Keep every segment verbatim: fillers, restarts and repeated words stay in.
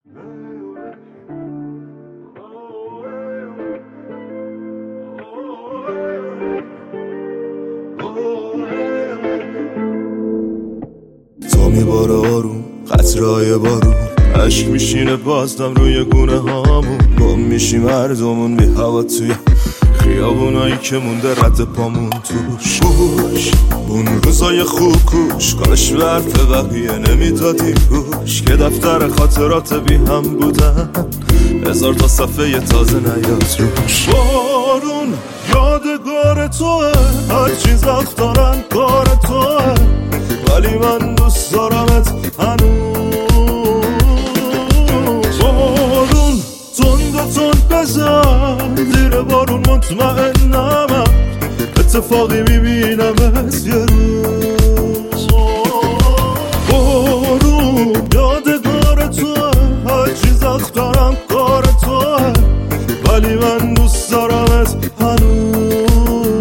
تو میباره آروم قطرهای بارون، عشق میشینه بازدم روی گونه هامون، گم میشیم مردمون بی هوا توی خیابونایی که مونده رد پامون توش. گوش اون روزای خوب کوش، کاش به حرف بقیه نمیدادی گوش، که دفتر خاطرات بی هم بودن هزار تا صفحه تازه نیاد روش. بارون یادگار توه، هر چیز وقت دارن کار توه، ولی من دوست دارمت هنوز. بارون تند و تند بزن زیر بارون، مطمئنم اتفاقی میبینمت یه روز. بارون یادگار توه، هر چیز وقت دارم کار توه، ولی من دوست دارمت هنوز.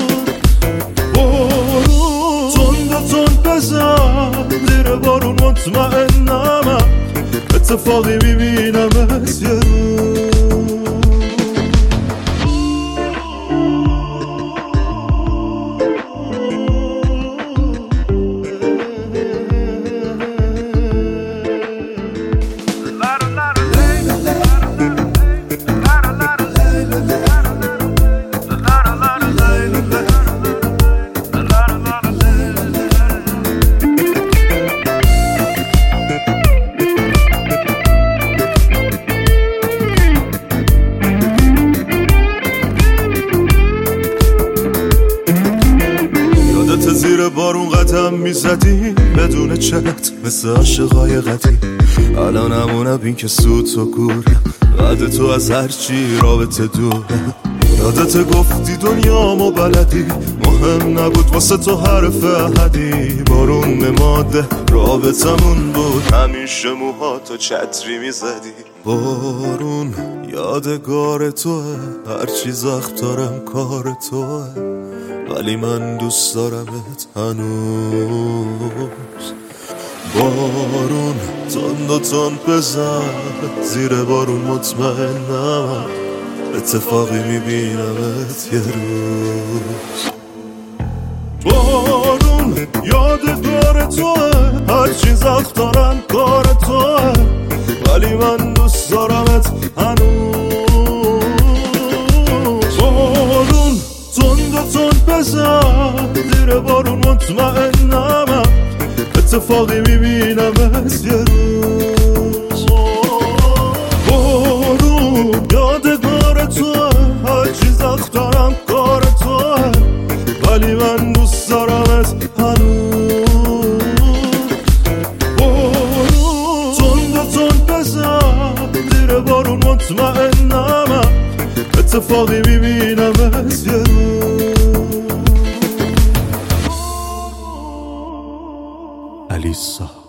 بارون تند و تند بزن زیر بارون، مطمئنم اتفاقی میبینمت یه روز. زیر بارون قدم میزدی بدون چت مثل عاشقای قدیم، الان همونم این که سوت و گوره، بعد تو از هرچی رابطه دوره. یادت گفتی دنیامو بلدی، مهم نبود واسه تو حرف احدی. بارون ماده رابطمون بود، همیشه موهاتو چتری میزدی. بارون یادگار توه، هر چیز وقت دارم کار توه، ولی من دوست دارمت هنوز. بارون تند و تند بزن زیر بارون، مطمئنم اتفاقی میبینمت یه روز. بارون یادگار توه، هر چیز وقت دارم کار توه، ولی من دوست دارمت هنوز. بارون تند و تند بزن زیر بارون، مطمئنم اتفاقی میبینمت یه روز. بارون یادگار توه، هر چیز وقت دارم کار توه، ولی من دوست دارمت هنوز. بارون تند و تند بزن زیر بارون، مطمئنم اتفاقی میبینمت یه روز. الیسا